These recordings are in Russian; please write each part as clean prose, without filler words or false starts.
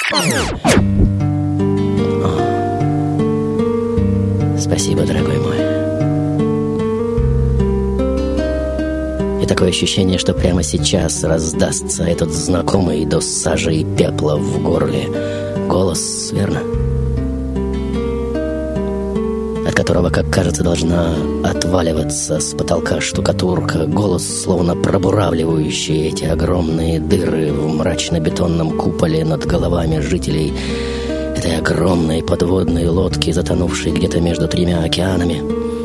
Спасибо, дорогой мой. И такое ощущение, что прямо сейчас раздастся этот знакомый до сажи и пепла в горле голос, верно? От которого, как кажется, должна отваливаться с потолка штукатурка. Голос, словно пробуравливающий эти огромные дыры в мрачно-бетонном куполе над головами жителей этой огромной подводной лодки, затонувшей где-то между 3 океанами.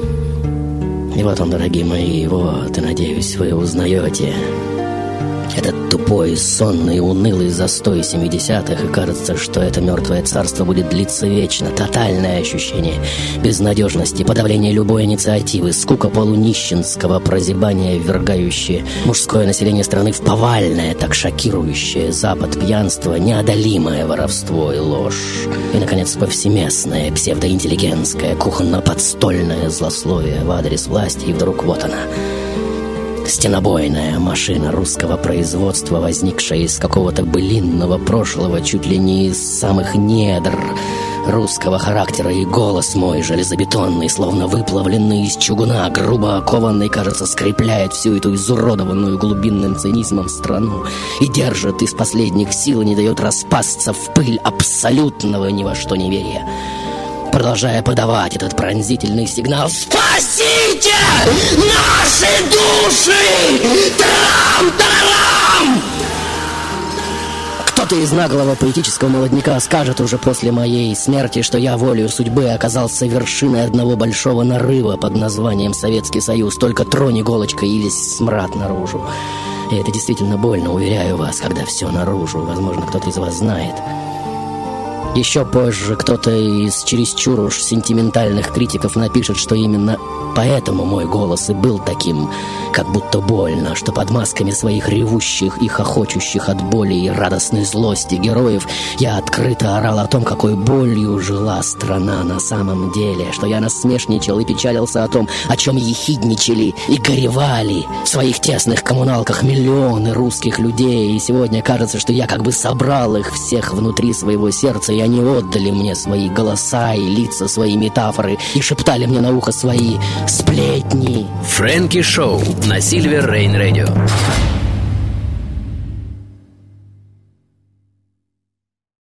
И вот он, дорогие мои, вот, и, надеюсь, вы узнаете этот тупой, сонный, унылый застой 70-х, и кажется, что это мертвое царство будет длиться вечно. Тотальное ощущение безнадежности, подавление любой инициативы, скука полунищенского прозябания, ввергающее мужское население страны в повальное, так шокирующее Запад пьянство, неодолимое воровство и ложь. И, наконец, повсеместное, псевдоинтеллигентское, кухонно-подстольное злословие в адрес власти. И вдруг вот она, стенобойная машина русского производства, возникшая из какого-то былинного прошлого, чуть ли не из самых недр русского характера, и голос мой железобетонный, словно выплавленный из чугуна, грубо окованный, кажется, скрепляет всю эту изуродованную глубинным цинизмом страну и держит из последних сил и не дает распасться в пыль абсолютного ни во что неверия, продолжая подавать этот пронзительный сигнал: «Спасите наши души! Трам-тарарам!» Кто-то из наглого поэтического молодняка скажет уже после моей смерти, что я волею судьбы оказался вершиной одного большого нарыва под названием Советский Союз. Только тронь иголочкой, и весь смрад наружу. И это действительно больно, уверяю вас, когда все наружу. Возможно, кто-то из вас знает. Еще позже кто-то из чересчур уж сентиментальных критиков напишет, что именно поэтому мой голос и был таким, как будто больно, что под масками своих ревущих и хохочущих от боли и радостной злости героев я открыто орал о том, какой болью жила страна на самом деле, что я насмешничал и печалился о том, о чем ехидничали и горевали в своих тесных коммуналках миллионы русских людей. И сегодня кажется, что я как бы собрал их всех внутри своего сердца, и они отдали мне свои голоса и лица, свои метафоры, и шептали мне на ухо свои сплетни. Фрэнки Шоу на Silver Rain Radio.